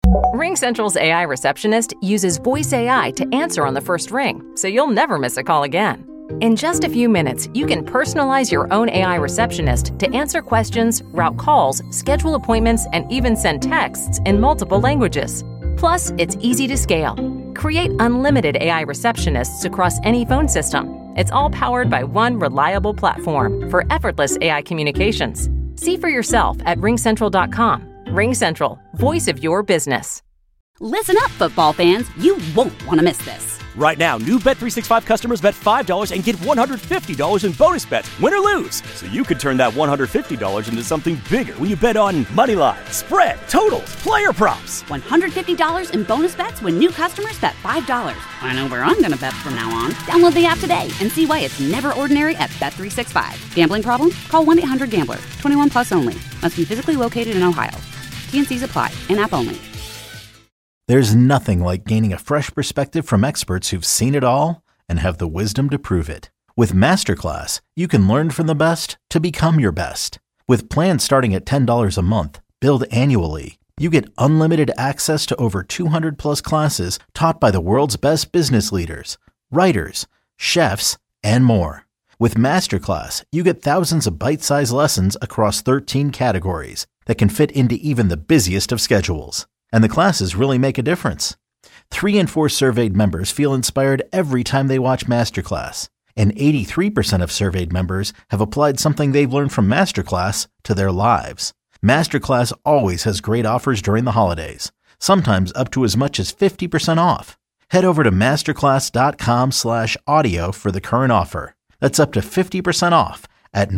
RingCentral's AI receptionist uses voice AI to answer on the first ring, so you'll never miss a call again. In just a few minutes, you can personalize your own AI receptionist to answer questions, route calls, schedule appointments, and even send texts in multiple languages. Plus, it's easy to scale. Create unlimited AI receptionists across any phone system. It's all powered by one reliable platform for effortless AI communications. See for yourself at ringcentral.com. RingCentral, voice of your business. Listen up, football fans. You won't want to miss this. Right now, new Bet365 customers bet $5 and get $150 in bonus bets, win or lose. So you could turn that $150 into something bigger when you bet on money line, spread, totals, player props. $150 in bonus bets when new customers bet $5. I know where I'm going to bet from now on. Download the app today and see why it's never ordinary at Bet365. Gambling problem? Call 1-800-GAMBLER. 21 plus only. Must be physically located in Ohio. T&Cs apply. In-app only. There's nothing like gaining a fresh perspective from experts who've seen it all and have the wisdom to prove it. With Masterclass, you can learn from the best to become your best. With plans starting at $10 a month, billed annually, you get unlimited access to over 200 plus classes taught by the world's best business leaders, writers, chefs, and more. With Masterclass, you get thousands of bite-sized lessons across 13 categories that can fit into even the busiest of schedules. And the classes really make a difference. 3 in 4 surveyed members feel inspired every time they watch Masterclass. And 83% of surveyed members have applied something they've learned from Masterclass to their lives. Masterclass always has great offers during the holidays, sometimes up to as much as 50% off. Head over to masterclass.com/audio for the current offer. That's up to 50% off at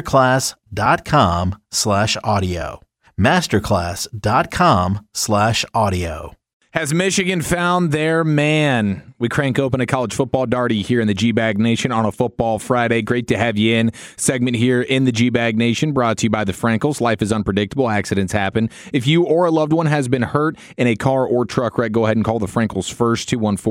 masterclass.com/audio. masterclass.com/audio. Has Michigan found their man? We crank open a college football darty here in the G-Bag Nation on a Football Friday. Great to have you in. Segment here in the G-Bag Nation brought to you by the Frankels. Life is unpredictable. Accidents happen. If you or a loved one has been hurt in a car or truck wreck, go ahead and call the Frankels first,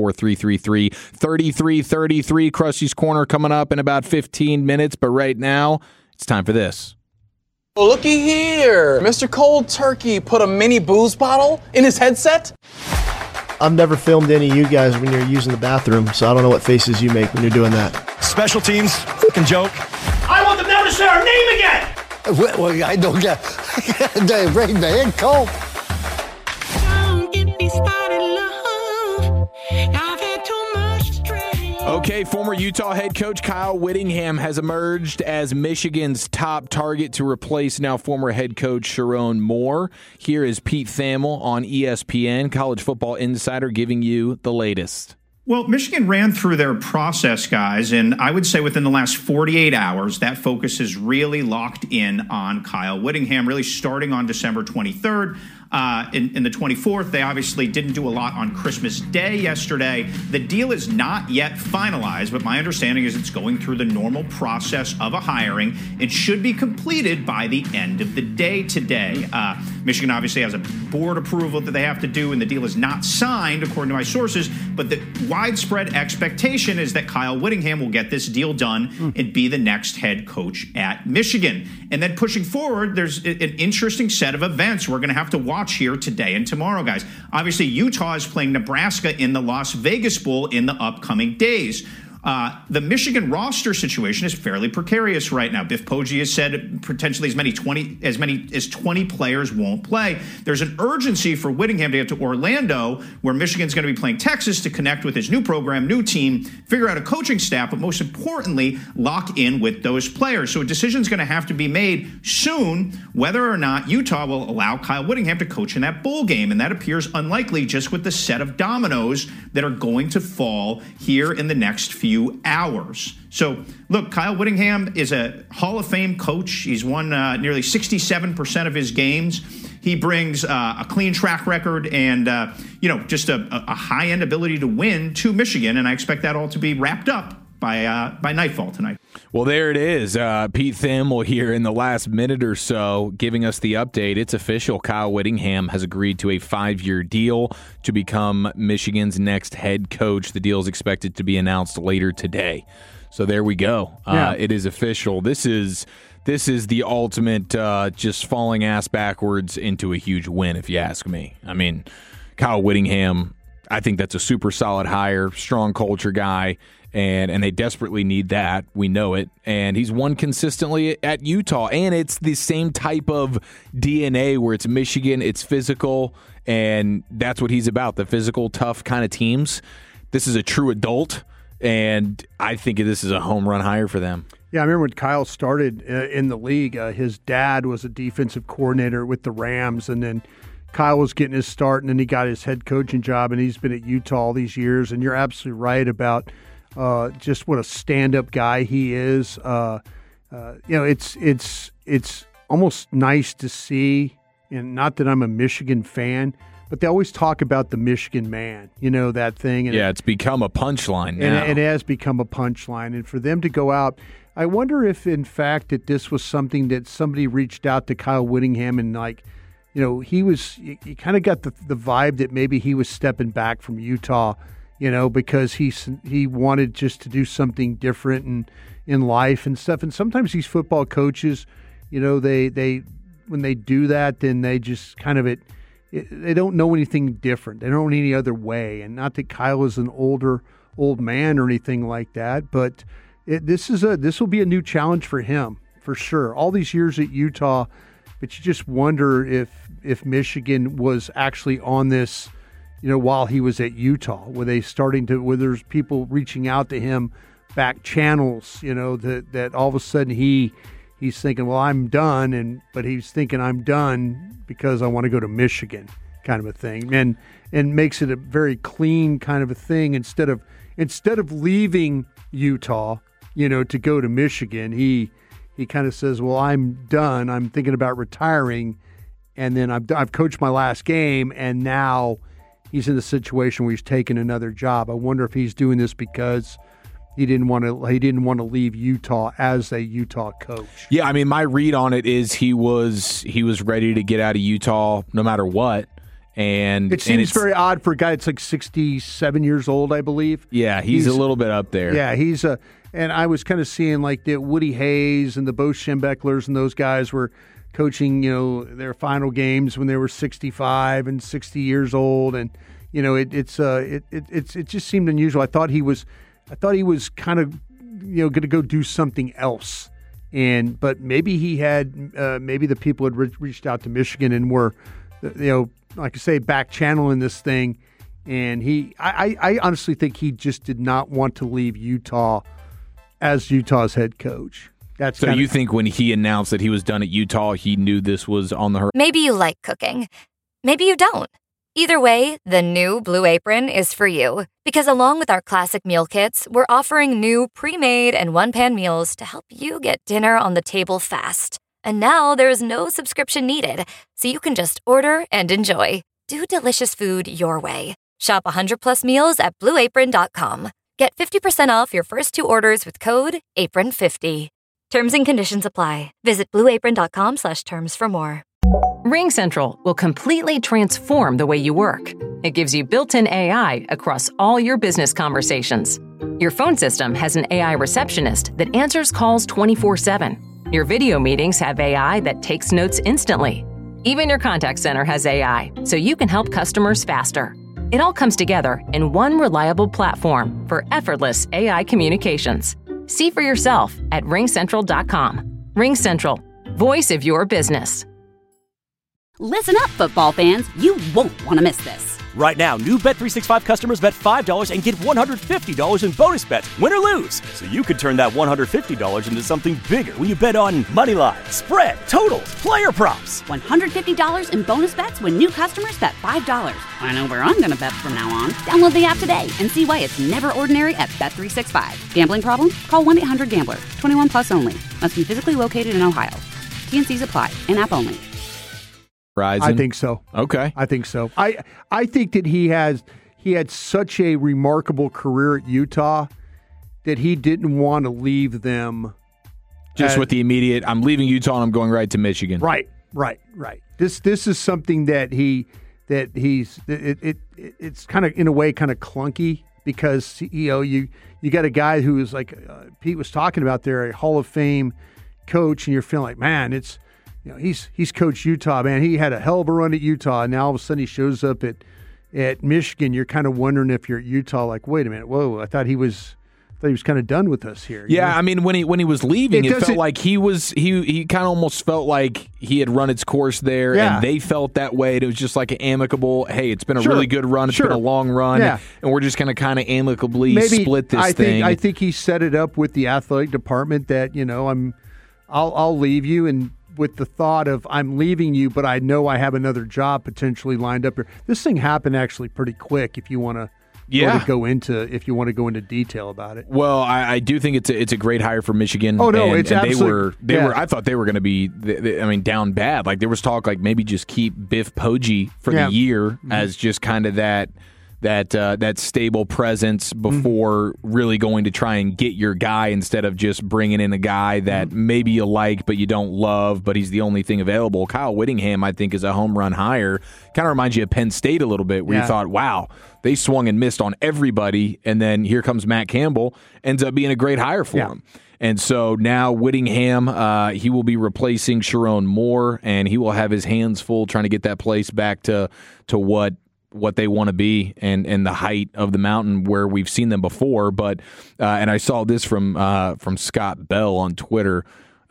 214-333-3333. Krusty's Corner coming up in about 15 minutes, but right now, it's time for this. Well, looky here. Mr. Cold Turkey put a mini booze bottle in his headset? I've never filmed any of you guys when you're using the bathroom, so I don't know what faces you make when you're doing that. Special teams, fucking joke. I want them never to say our name again! Well, I don't get Dave, bring the head cold. Don't get me started, love. I've had too much stress. Okay, former Utah head coach Kyle Whittingham has emerged as Michigan's top target to replace now former head coach Sharon Moore. Here is Pete Thamel on ESPN, College Football Insider, giving you the latest. Well, Michigan ran through their process, guys, and I would say within the last 48 hours, that focus is really locked in on Kyle Whittingham, really starting on December 23rd. In the 24th, they obviously didn't do a lot on Christmas Day yesterday. The deal is not yet finalized, but my understanding is it's going through the normal process of a hiring. It should be completed by the end of the day today. Michigan obviously has a board approval that they have to do, and the deal is not signed, according to my sources, but the widespread expectation is that Kyle Whittingham will get this deal done and be the next head coach at Michigan. And then pushing forward, there's an interesting set of events we're going to have to watch here today and tomorrow, guys. Obviously, Utah is playing Nebraska in the Las Vegas Bowl in the upcoming days. The Michigan roster situation is fairly precarious right now. Biff Poggi has said potentially as many as 20 players won't play. There's an urgency for Whittingham to get to Orlando, where Michigan's going to be playing Texas, to connect with his new program, new team, figure out a coaching staff, but most importantly, lock in with those players. So a decision's going to have to be made soon whether or not Utah will allow Kyle Whittingham to coach in that bowl game, and that appears unlikely just with the set of dominoes that are going to fall here in the next few hours. So, look, Kyle Whittingham is a Hall of Fame coach. He's won nearly 67% of his games. He brings a clean track record and, just a high-end ability to win to Michigan, and I expect that all to be wrapped up by nightfall tonight. Well, there it is. Pete Thamel here in the last minute or so giving us the update. It's official. Kyle Whittingham has agreed to a 5-year deal to become Michigan's next head coach. The deal is expected to be announced later today. So there we go. Yeah. It is official. This is the ultimate just falling ass backwards into a huge win, if you ask me. I mean, Kyle Whittingham, I think that's a super solid hire, strong culture guy, and they desperately need that. We know it. And he's won consistently at Utah, and it's the same type of DNA where it's Michigan, it's physical, and that's what he's about, the physical, tough kind of teams. This is a true adult, and I think this is a home run hire for them. Yeah, I remember when Kyle started in the league, his dad was a defensive coordinator with the Rams, and then Kyle was getting his start, and then he got his head coaching job, and he's been at Utah all these years. And you're absolutely right about just what a stand-up guy he is. It's almost nice to see, and not that I'm a Michigan fan, but they always talk about the Michigan man, that thing. And it's become a punchline now. And it has become a punchline. And for them to go out, I wonder if, in fact, that this was something that somebody reached out to Kyle Whittingham and, you kind of got the vibe that maybe he was stepping back from Utah, because he wanted just to do something different in life and stuff. And sometimes these football coaches, they when they do that, then they just kind of they don't know anything different. They don't know any other way. And not that Kyle is an old man or anything like that, but this will be a new challenge for him for sure. All these years at Utah, but you just wonder if Michigan was actually on this, while he was at Utah. Were there's people reaching out to him back channels, that all of a sudden he's thinking, well, I'm done, but he's thinking I'm done because I want to go to Michigan, kind of a thing, and makes it a very clean kind of a thing instead of leaving Utah, to go to Michigan. He kind of says, well, I'm done. I'm thinking about retiring, and then I've coached my last game, and now he's in a situation where he's taking another job. I wonder if he's doing this because he didn't want to leave Utah as a Utah coach. Yeah, I mean, my read on it is he was ready to get out of Utah no matter what. And it seems very odd for a guy that's like 67 years old, I believe. Yeah, he's a little bit up there. Yeah, and I was kind of seeing like the Woody Hayes and the Bo Schembechlers and those guys were coaching, their final games when they were 65 and 60 years old, and it just seemed unusual. I thought he was kind of going to go do something else, but maybe he had maybe the people had reached out to Michigan and were like I say, back channeling this thing, and I honestly think he just did not want to leave Utah as Utah's head coach. So you think when he announced that he was done at Utah, he knew this was on the horizon? Maybe you like cooking. Maybe you don't. Either way, the new Blue Apron is for you. Because along with our classic meal kits, we're offering new pre-made and one-pan meals to help you get dinner on the table fast. And now there's no subscription needed, so you can just order and enjoy. Do delicious food your way. Shop 100+ meals at BlueApron.com. Get 50% off your first 2 orders with code APRON50. Terms and conditions apply. Visit BlueApron.com/terms for more. RingCentral will completely transform the way you work. It gives you built-in AI across all your business conversations. Your phone system has an AI receptionist that answers calls 24/7. Your video meetings have AI that takes notes instantly. Even your contact center has AI, so you can help customers faster. It all comes together in one reliable platform for effortless AI communications. See for yourself at RingCentral.com. RingCentral, voice of your business. Listen up, football fans. You won't want to miss this. Right now, new Bet365 customers bet $5 and get $150 in bonus bets, win or lose. So you could turn that $150 into something bigger when you bet on money line, spread, totals, player props. $150 in bonus bets when new customers bet $5. I know where I'm going to bet from now on. Download the app today and see why it's never ordinary at Bet365. Gambling problem? Call 1-800-GAMBLER. 21 plus only. Must be physically located in Ohio. T&Cs apply. In-app only. I think so. Okay. I think so. I think that he had such a remarkable career at Utah that he didn't want to leave them. Just with the immediate, I'm leaving Utah and I'm going right to Michigan. Right. This is something that it's kind of, in a way, kind of clunky because you got a guy who is like Pete was talking about there, a Hall of Fame coach, and you're feeling like, man, it's he's coached Utah, man. He had a hell of a run at Utah, and now all of a sudden he shows up at Michigan. You're kind of wondering if you're at Utah, like, wait a minute, whoa, I thought he was kind of done with us here. Yeah, I mean, when he was leaving, it felt like he kind of almost felt like he had run its course there, and they felt that way. It was just like an amicable, hey, it's been a really good run, it's been a long run, and we're just going to kind of amicably split this thing. I think he set it up with the athletic department that I'll leave you, and with the thought of I'm leaving you, but I know I have another job potentially lined up here. This thing happened actually pretty quick. If you want to. Go into detail about it. Well, I do think it's a great hire for Michigan. Oh no, it's absolutely. They were. I thought they were going to be. Down bad. Like there was talk like maybe just keep Biff Poggi for the year as just kind of that stable presence before really going to try and get your guy instead of just bringing in a guy that maybe you like but you don't love, but he's the only thing available. Kyle Whittingham, I think, is a home run hire. Kind of reminds you of Penn State a little bit, where you thought, wow, they swung and missed on everybody, and then here comes Matt Campbell, ends up being a great hire for him. And so now Whittingham, he will be replacing Sharon Moore, and he will have his hands full trying to get that place back to what they want to be and the height of the mountain where we've seen them before. But and I saw this from Scott Bell on Twitter.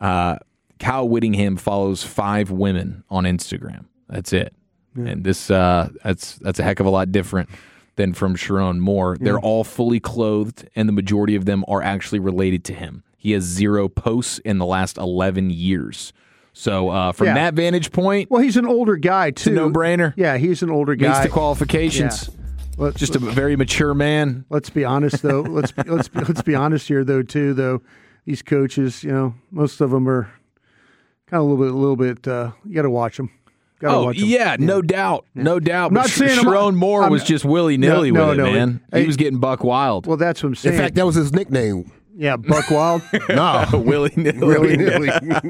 Kyle Whittingham follows 5 women on Instagram. That's it. Yeah. And this that's a heck of a lot different than from Sharon Moore. They're all fully clothed, and the majority of them are actually related to him. He has 0 posts in the last 11 years. So from that vantage point, well, he's an older guy too. It's a no-brainer. Yeah, he's an older guy. Meets the qualifications. Yeah. Just a very mature man. Let's be honest, though. let's be honest here, though. Too, though, these coaches, most of them are kind of a little bit. You got to watch them. No doubt, no doubt. I'm not saying Sharon Moore was just willy-nilly with it, man. He was getting buck wild. Well, that's what I'm saying. In fact, that was his nickname. Yeah, Buck Wild. No, willy-nilly.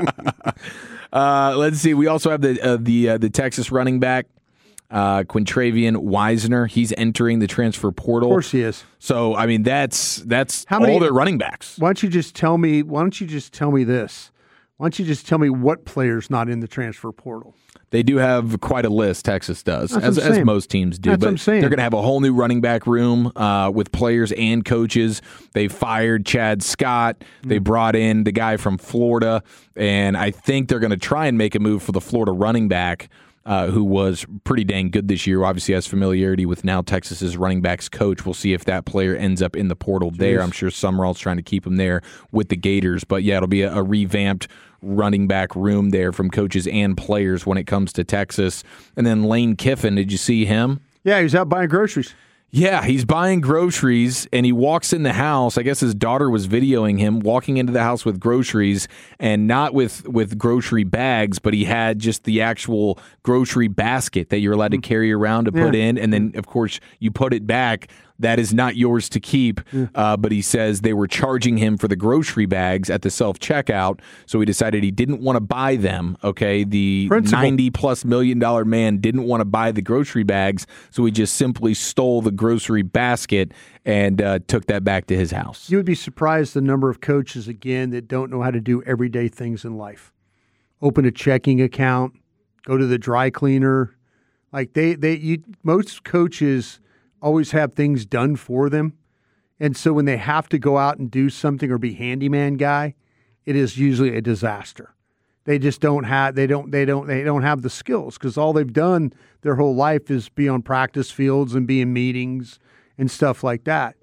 Let's see. We also have the Texas running back, Quintravian Wisner. He's entering the transfer portal. Of course he is. So I mean, that's all their running backs. Why don't you just tell me this? Why don't you just tell me what player's not in the transfer portal? They do have quite a list, Texas does, as most teams do. That's what I'm saying. They're going to have a whole new running back room with players and coaches. They fired Chad Scott. They brought in the guy from Florida, and I think they're going to try and make a move for the Florida running back, who was pretty dang good this year. Obviously has familiarity with now Texas's running backs coach. We'll see if that player ends up in the portal there. I'm sure Summerall's trying to keep him there with the Gators. But, yeah, it'll be a revamped running back room there from coaches and players when it comes to Texas. And then Lane Kiffin, did you see him? Yeah, he was out buying groceries. Yeah, he's buying groceries, and he walks in the house. I guess his daughter was videoing him walking into the house with groceries, and not with grocery bags, but he had just the actual grocery basket that you're allowed to carry around to put in, and then, of course, you put it back. That is not yours to keep, but he says they were charging him for the grocery bags at the self-checkout, so he decided he didn't want to buy them, okay? The $90+ million man didn't want to buy the grocery bags, so he just simply stole the grocery basket and took that back to his house. You would be surprised the number of coaches, again, that don't know how to do everyday things in life. Open a checking account, go to the dry cleaner. Like most coaches always have things done for them. And so when they have to go out and do something or be handyman guy, it is usually a disaster. They just don't have they don't have the skills, because all they've done their whole life is be on practice fields and be in meetings and stuff like that.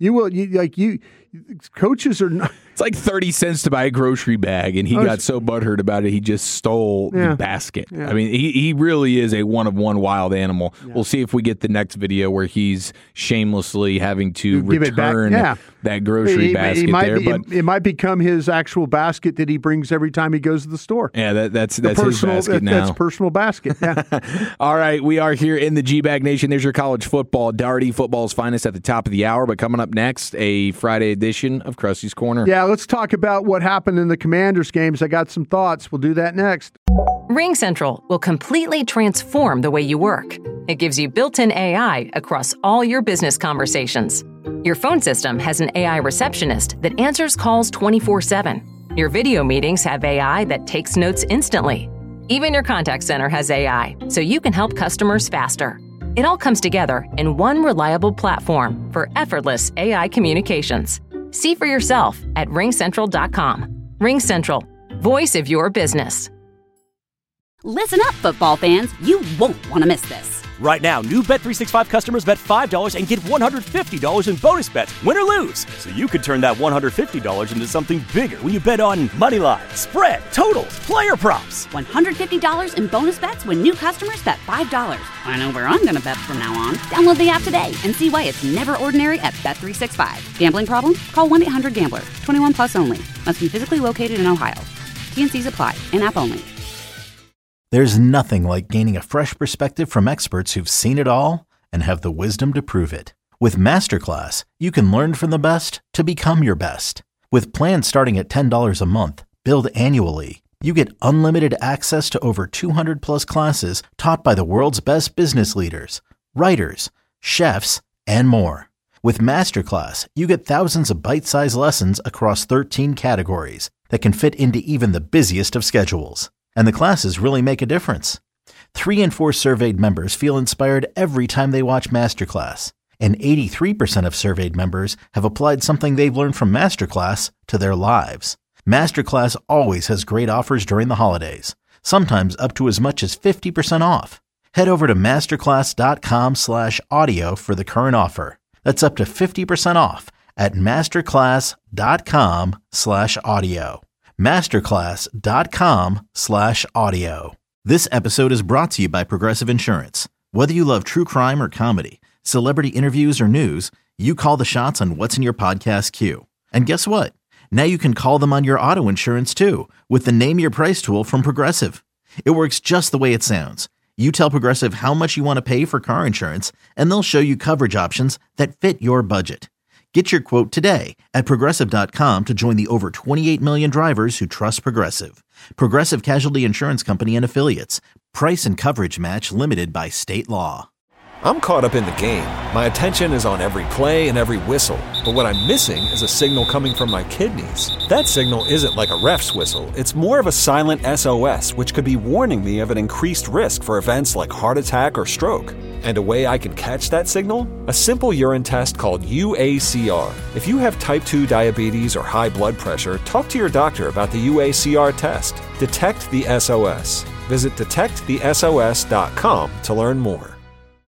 Coaches are not. It's like 30 cents to buy a grocery bag, and he got so butthurt about it, he just stole the basket. Yeah. I mean, he really is a one-of-one wild animal. Yeah. We'll see if we get the next video where he's shamelessly having to return that grocery basket it might become his actual basket that he brings every time he goes to the store. Yeah, that's his basket now. That's personal basket, yeah. All right, we are here in the G-Bag Nation. There's your college football, Darty football's finest at the top of the hour. But coming up next, a Friday edition of Krusty's Corner. Yeah, let's talk about what happened in the Commanders games. I got some thoughts. We'll do that next. RingCentral will completely transform the way you work. It gives you built-in AI across all your business conversations. Your phone system has an AI receptionist that answers calls 24/7. Your video meetings have AI that takes notes instantly. Even your contact center has AI, so you can help customers faster. It all comes together in one reliable platform for effortless AI communications. See for yourself at ringcentral.com. RingCentral, voice of your business. Listen up, football fans. You won't want to miss this. Right now, new Bet365 customers bet $5 and get $150 in bonus bets, win or lose. So you could turn that $150 into something bigger when you bet on moneyline, spread, totals, player props. $150 in bonus bets when new customers bet $5. I know where I'm going to bet from now on. Download the app today and see why it's never ordinary at Bet365. Gambling problem? Call 1-800-GAMBLER. 21 plus only. Must be physically located in Ohio. T&Cs apply. In-app only. There's nothing like gaining a fresh perspective from experts who've seen it all and have the wisdom to prove it. With Masterclass, you can learn from the best to become your best. With plans starting at $10 a month, billed annually, you get unlimited access to over 200 plus classes taught by the world's best business leaders, writers, chefs, and more. With Masterclass, you get thousands of bite-sized lessons across 13 categories that can fit into even the busiest of schedules. And the classes really make a difference. 3 in 4 surveyed members feel inspired every time they watch Masterclass. And 83% of surveyed members have applied something they've learned from Masterclass to their lives. Masterclass always has great offers during the holidays, sometimes up to as much as 50% off. Head over to masterclass.com/audio for the current offer. That's up to 50% off at masterclass.com/audio. masterclass.com/audio. This episode is brought to you by Progressive Insurance. Whether you love true crime or comedy, celebrity interviews or news, you call the shots on what's in your podcast queue. And guess what? Now you can call them on your auto insurance too with the Name Your Price tool from Progressive. It works just the way it sounds. You tell Progressive how much you want to pay for car insurance, and they'll show you coverage options that fit your budget. Get your quote today at Progressive.com to join the over 28 million drivers who trust Progressive. Progressive Casualty Insurance Company and Affiliates. Price and coverage match limited by state law. I'm caught up in the game. My attention is on every play and every whistle. But what I'm missing is a signal coming from my kidneys. That signal isn't like a ref's whistle. It's more of a silent SOS, which could be warning me of an increased risk for events like heart attack or stroke. And a way I can catch that signal? A simple urine test called UACR. If you have type 2 diabetes or high blood pressure, talk to your doctor about the UACR test. Detect the SOS. Visit detectthesos.com to learn more.